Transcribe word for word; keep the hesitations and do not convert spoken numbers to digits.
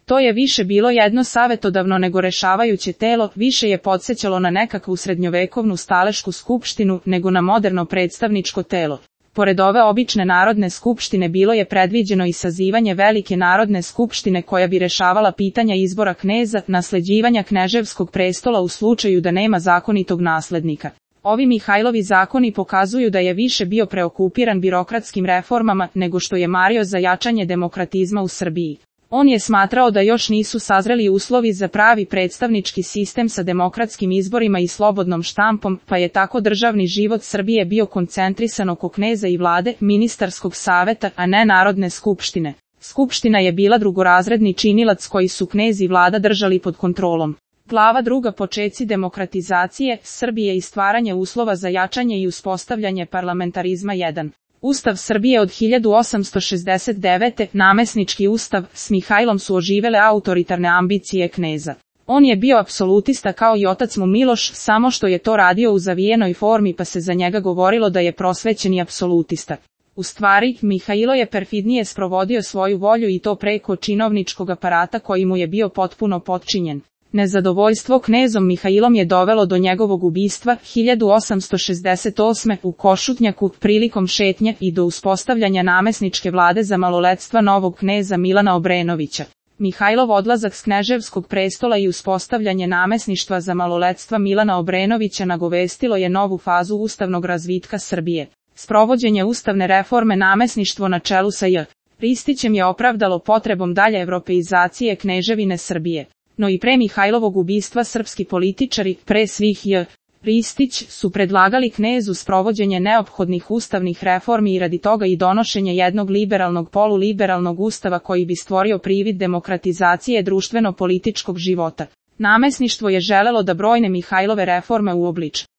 To je više bilo jedno savetodavno nego rešavajuće telo, više je podsjećalo na nekakvu srednjovekovnu stalešku skupštinu nego na moderno predstavničko telo. Pored ove obične narodne skupštine bilo je predviđeno i sazivanje velike narodne skupštine koja bi rešavala pitanja izbora kneza, nasleđivanja kneževskog prestola u slučaju da nema zakonitog naslednika. Ovi Mihajlovi zakoni pokazuju da je više bio preokupiran birokratskim reformama nego što je mario za jačanje demokratizma u Srbiji. On je smatrao da još nisu sazreli uslovi za pravi predstavnički sistem sa demokratskim izborima i slobodnom štampom, pa je tako državni život Srbije bio koncentrisan oko kneza i vlade, ministarskog saveta, a ne narodne skupštine. Skupština je bila drugorazredni činilac koji su knez i vlada držali pod kontrolom. Glava druga Počeci demokratizacije Srbije i stvaranje uslova za jačanje i uspostavljanje parlamentarizma jedan. Ustav Srbije od hiljadu osamsto šezdeset devete. Namesnički ustav, s Mihajlom su oživele autoritarne ambicije kneza. On je bio apsolutista kao i otac mu Miloš, samo što je to radio u zavijenoj formi pa se za njega govorilo da je prosvećeni apsolutista. U stvari, Mihajlo je perfidnije sprovodio svoju volju i to preko činovničkog aparata koji mu je bio potpuno potčinjen. Nezadovoljstvo knezom Mihajlom je dovelo do njegovog ubistva hiljadu osamsto šezdeset osme. u Košutnjaku prilikom šetnje i do uspostavljanja namesničke vlade za maloletstva novog kneza Milana Obrenovića. Mihajlov odlazak s kneževskog prestola i uspostavljanje namesništva za maloletstva Milana Obrenovića nagovestilo je novu fazu ustavnog razvitka Srbije. Sprovođenje ustavne reforme namesništvo na čelu sa J. Ristićem je opravdalo potrebom dalje evropeizacije kneževine Srbije. No i pre Mihajlovog ubistva srpski političari, pre svih J. Ristić, su predlagali knezu sprovođenje neophodnih ustavnih reformi i radi toga i donošenje jednog liberalnog poluliberalnog ustava koji bi stvorio privid demokratizacije društveno-političkog života. Namesništvo je želelo da brojne Mihajlove reforme uobliči.